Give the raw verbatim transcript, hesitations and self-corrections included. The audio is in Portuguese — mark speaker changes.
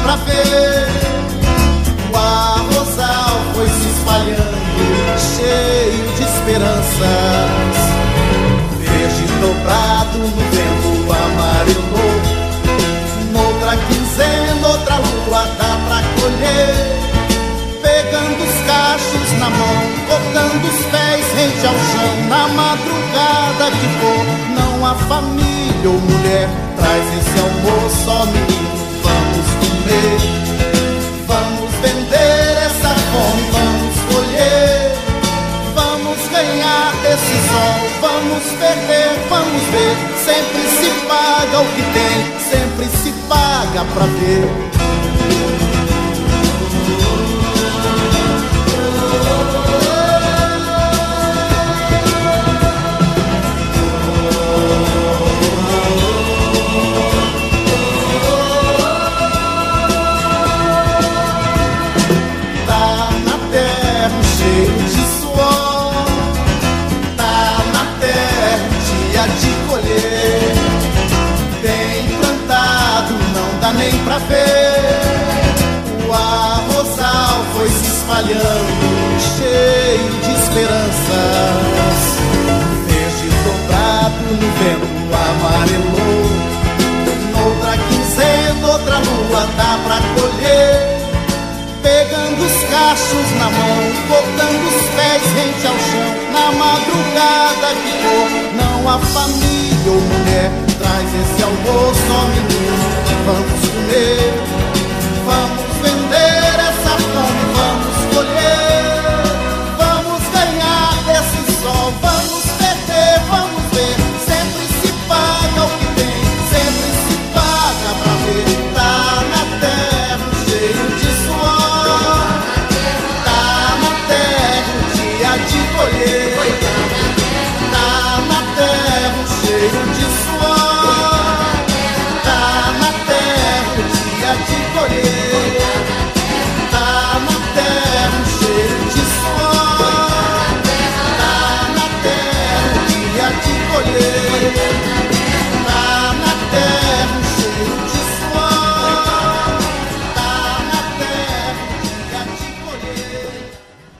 Speaker 1: pra ver. O arrozal foi se espalhando, cheio de esperanças. Verde dobrado no vento amarelou. Noutra quinzena, outra lua dá pra colher. Pegando os cachos na mão, botando os pés rente ao chão. Na madrugada que for, não há família ou mulher, traz esse almoço, ó menino, vamos comer. Vamos vender essa fome, vamos colher. Vamos ganhar desse sol, vamos perder, vamos ver. Sempre se paga o que tem, sempre se paga pra ver. Nem pra ver. O arrozal foi se espalhando, cheio de esperanças. Verde dobrado no vento amarelou. Noutra quinzena, outra lua dá pra colher. Pegando os cachos na mão, botando os pés rente ao chão. Na madrugada que for, não há família ou mulher, traz esse almoço, ó menino, vamos comer. Vamos vender essa fome, vamos colher. Vamos ganhar desse sol, vamos perder, vamos ver. Sempre se paga o que tem, sempre se paga pra ver. Tá na terra um cheiro de suor, tá na terra um dia de colher. Tá na terra um cheiro de suor, tá na terra o dia de colher.